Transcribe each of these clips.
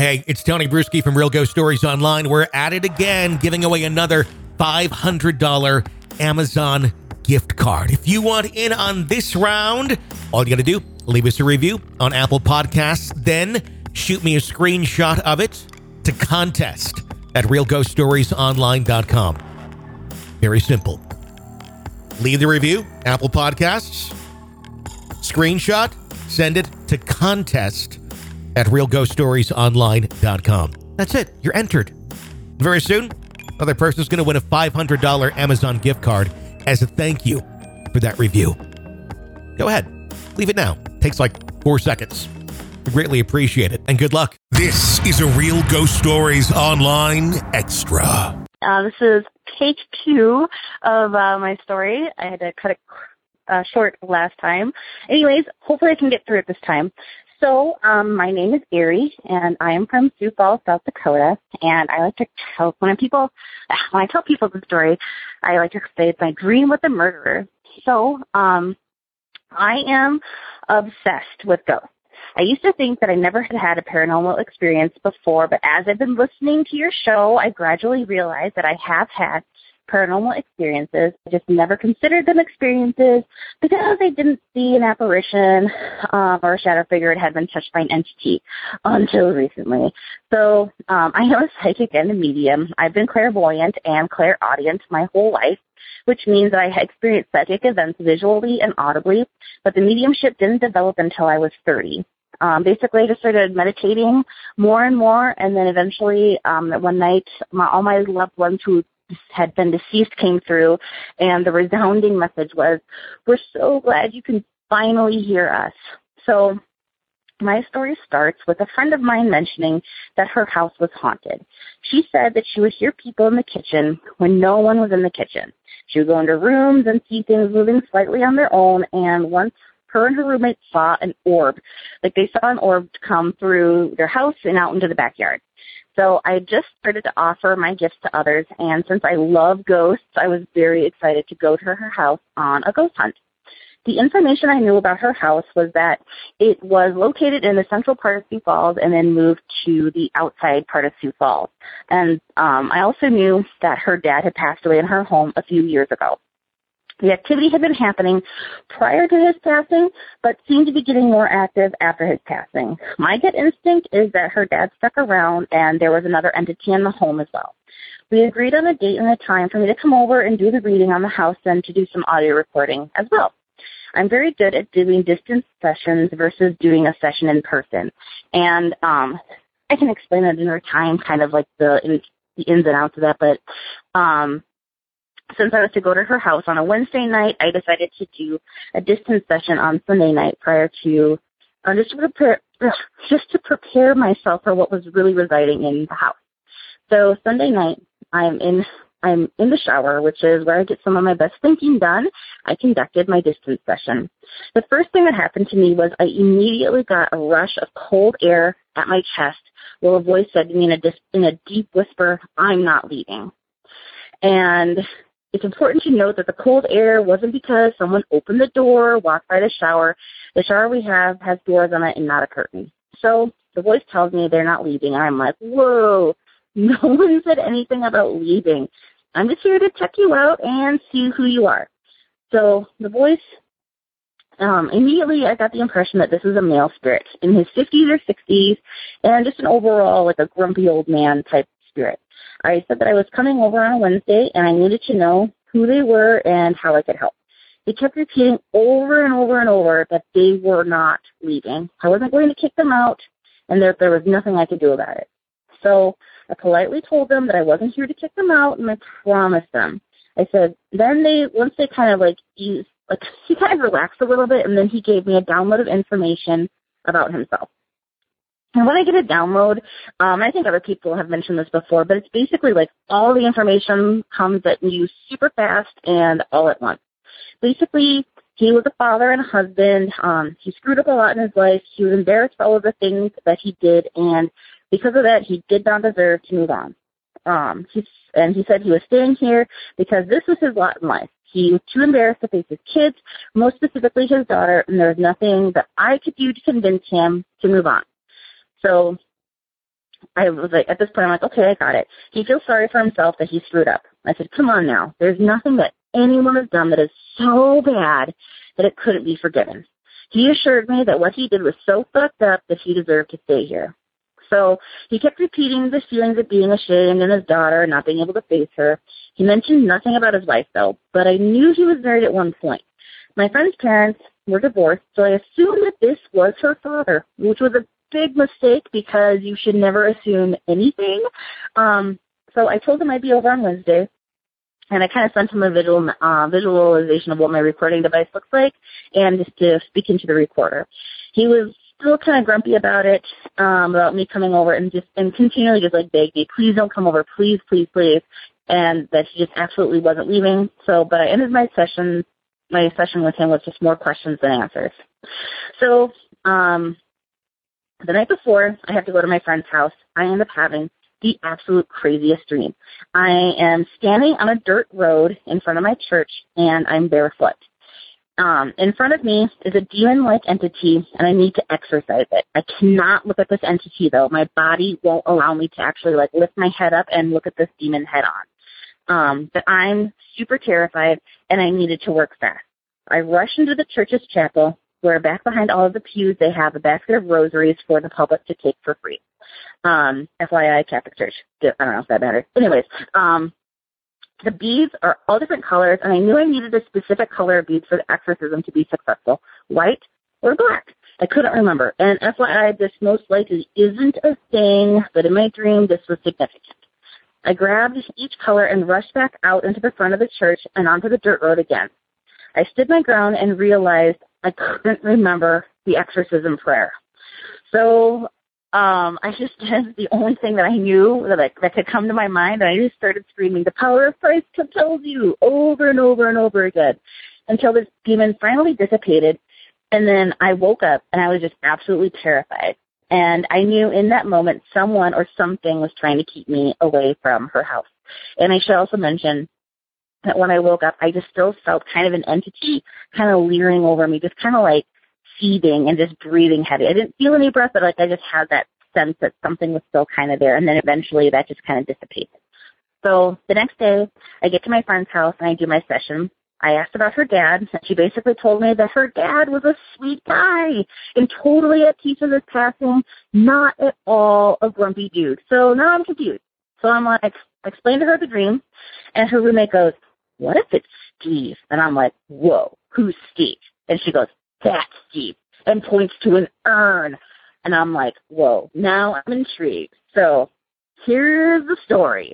Hey, it's Tony Bruschi from Real Ghost Stories Online. We're at it again, giving away another $500 Amazon gift card. If you want in on this round, all you got to do, leave us a review on Apple Podcasts, then shoot me a screenshot of it to contest at realghoststoriesonline.com. Very simple. Leave the review, Apple Podcasts, screenshot, send it to contest at realghoststoriesonline.com. That's it. You're entered. Very soon, another person's going to win a $500 Amazon gift card as a thank you for that review. Go ahead. Leave it now. Takes like 4 seconds. We greatly appreciate it. And good luck. This is a Real Ghost Stories Online Extra. This is take 2 of my story. I had to cut it short last time. Anyways, hopefully I can get through it this time. So, my name is Erie, and I am from Sioux Falls, South Dakota, and I like to tell, when I tell people the story, I like to say it's my dream with a murderer. So, I am obsessed with ghosts. I used to think that I never had a paranormal experience before, but as I've been listening to your show, I gradually realized that I have had paranormal experiences. I just never considered them experiences because I didn't see an apparition or a shadow figure that had been touched by an entity until recently. So I am a psychic and a medium. I've been clairvoyant and clairaudient my whole life, which means that I experienced psychic events visually and audibly, but the mediumship didn't develop until I was 30. Basically, I just started meditating more and more, and then eventually one night, all my loved ones who had been deceased came through, and the resounding message was, "We're so glad you can finally hear us." So my story starts with a friend of mine mentioning that her house was haunted. She said that she would hear people in the kitchen when no one was in the kitchen. She would go into rooms and see things moving slightly on their own, and once her and her roommate saw an orb, like they saw an orb come through their house and out into the backyard. So I just started to offer my gifts to others, and since I love ghosts, I was very excited to go to her house on a ghost hunt. The information I knew about her house was that it was located in the central part of Sioux Falls and then moved to the outside part of Sioux Falls. And I also knew that her dad had passed away in her home a few years ago. The activity had been happening prior to his passing, but seemed to be getting more active after his passing. My gut instinct is that her dad stuck around and there was another entity in the home as well. We agreed on a date and a time for me to come over and do the reading on the house and to do some audio recording as well. I'm very good at doing distance sessions versus doing a session in person. And I can explain that another time, kind of like the ins and outs of that, but since I was to go to her house on a Wednesday night, I decided to do a distance session on Sunday night prior to, just to prepare myself for what was really residing in the house. So Sunday night, I'm in the shower, which is where I get some of my best thinking done. I conducted my distance session. The first thing that happened to me was I immediately got a rush of cold air at my chest, while a voice said to me in a deep whisper, "I'm not leaving." And it's important to note that the cold air wasn't because someone opened the door, walked by the shower. The shower we have has doors on it and not a curtain. So the voice tells me they're not leaving, and I'm like, whoa, no one said anything about leaving. I'm just here to check you out and see who you are. So the voice, immediately I got the impression that this is a male spirit in his 50s or 60s, and just an overall, like a grumpy old man type spirit. I said that I was coming over on a Wednesday, and I needed to know who they were and how I could help. They kept repeating over and over and over that they were not leaving. I wasn't going to kick them out, and that there was nothing I could do about it. So I politely told them that I wasn't here to kick them out, and I promised them. I said, then once they kind of he kind of relaxed a little bit, and then he gave me a download of information about himself. And when I get a download, I think other people have mentioned this before, but it's basically like all the information comes at you super fast and all at once. Basically, he was a father and a husband. He screwed up a lot in his life. He was embarrassed for all of the things that he did, and because of that, he did not deserve to move on. He said he was staying here because this was his lot in life. He was too embarrassed to face his kids, most specifically his daughter, and there was nothing that I could do to convince him to move on. So I was like, at this point, I'm like, okay, I got it. He feels sorry for himself that he screwed up. I said, come on now. There's nothing that anyone has done that is so bad that it couldn't be forgiven. He assured me that what he did was so fucked up that he deserved to stay here. So he kept repeating the feelings of being ashamed and his daughter not being able to face her. He mentioned nothing about his wife, though, but I knew he was married at one point. My friend's parents were divorced, so I assumed that this was her father, which was a big mistake because you should never assume anything. So I told him I'd be over on Wednesday, and I kind of sent him a visualization of what my recording device looks like and just to speak into the recorder. He was still kind of grumpy about it, about me coming over and continually just like begged me, please don't come over, please, please, please. And that he just absolutely wasn't leaving. So, but I ended my session with him with just more questions than answers. So, the night before I have to go to my friend's house, I end up having the absolute craziest dream. I am standing on a dirt road in front of my church, and I'm barefoot. In front of me is a demon-like entity, and I need to exorcise it. I cannot look at this entity, though. My body won't allow me to actually lift my head up and look at this demon head on. But I'm super terrified, and I needed to work fast. I rush into the church's chapel, where back behind all of the pews, they have a basket of rosaries for the public to take for free. FYI, Catholic Church. I don't know if that matters. Anyways, the beads are all different colors, and I knew I needed a specific color of beads for the exorcism to be successful, white or black. I couldn't remember. And FYI, this most likely isn't a thing, but in my dream, this was significant. I grabbed each color and rushed back out into the front of the church and onto the dirt road again. I stood my ground and realized I couldn't remember the exorcism prayer. So I just did the only thing that I knew that could come to my mind, and I just started screaming, the power of Christ compels you, over and over and over again, until this demon finally dissipated, and then I woke up, and I was just absolutely terrified. And I knew in that moment someone or something was trying to keep me away from her house. And I should also mention that when I woke up, I just still felt kind of an entity kind of leering over me, just kind of like seething and just breathing heavy. I didn't feel any breath, but I just had that sense that something was still kind of there. And then eventually that just kind of dissipated. So the next day, I get to my friend's house and I do my session. I asked about her dad, and she basically told me that her dad was a sweet guy and totally at peace with his passing, not at all a grumpy dude. So now I'm confused. So I'm like, I explained to her the dream, and her roommate goes, what if it's Steve? And I'm like, whoa, who's Steve? And she goes, that's Steve, and points to an urn. And I'm like, whoa, now I'm intrigued. So here's the story.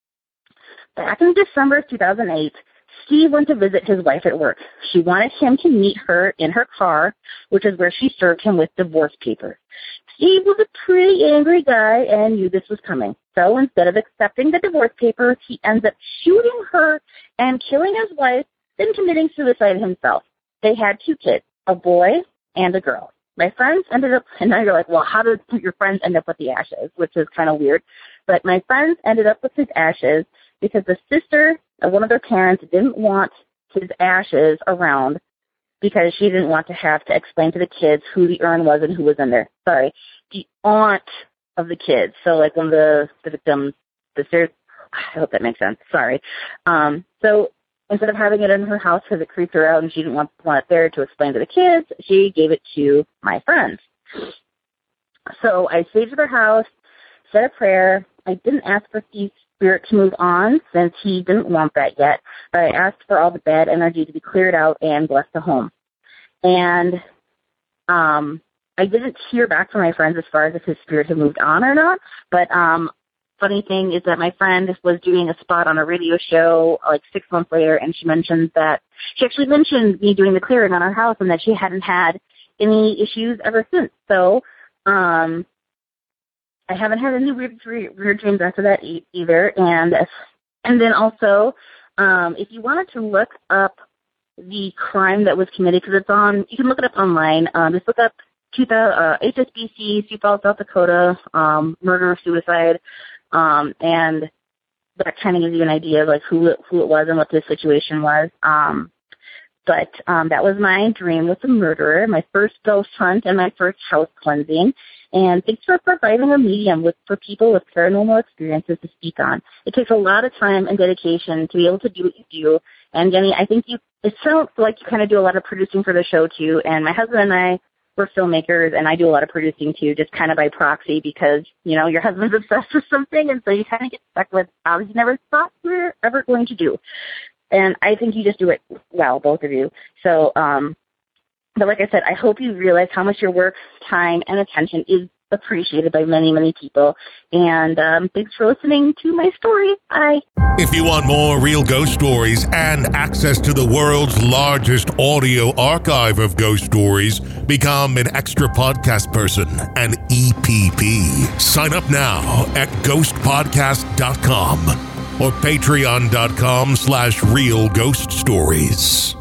Back in December 2008, Steve went to visit his wife at work. She wanted him to meet her in her car, which is where she served him with divorce papers. Steve was a pretty angry guy and knew this was coming. So instead of accepting the divorce papers, he ends up shooting her and killing his wife, then committing suicide himself. They had 2 kids, a boy and a girl. My friends ended up, and now you're like, well, how did your friends end up with the ashes? Which is kind of weird. But my friends ended up with his ashes because the sister of one of their parents didn't want his ashes around because she didn't want to have to explain to the kids who the urn was and who was in there. Sorry. The aunt of the kids. So like one of the victims' sisters. I hope that makes sense. Sorry. So instead of having it in her house because it creeped her out and she didn't want it there to explain to the kids, she gave it to my friends. So I stayed at their house, said a prayer. I didn't ask for Steve's spirit to move on since he didn't want that yet, but I asked for all the bad energy to be cleared out and bless the home. And I didn't hear back from my friends as far as if his spirit had moved on or not, but funny thing is that my friend was doing a spot on a radio show like 6 months later, and she actually mentioned me doing the clearing on our house and that she hadn't had any issues ever since. So I haven't had any weird dreams after that either. And then also, if you wanted to look up the crime that was committed, because you can look it up online. Just look up HSBC, Sioux Falls, South Dakota, murder, suicide, and that kind of gives you an idea of like who it was and what the situation was. But that was my dream with the murderer, my first ghost hunt and my first house cleansing. And thanks for providing a medium for people with paranormal experiences to speak on. It takes a lot of time and dedication to be able to do what you do. And Jenny, I think it sounds like you kind of do a lot of producing for the show too. And my husband and I, we're filmmakers, and I do a lot of producing too, just kind of by proxy because, your husband's obsessed with something, and so you kind of get stuck with jobs you never thought you were ever going to do. And I think you just do it well, both of you. So, but like I said, I hope you realize how much your work, time, and attention is appreciated by many, many people. And thanks for listening to my story. Bye. If you want more real ghost stories and access to the world's largest audio archive of ghost stories, become an extra podcast person, an EPP. Sign up now at ghostpodcast.com or patreon.com/realghoststories.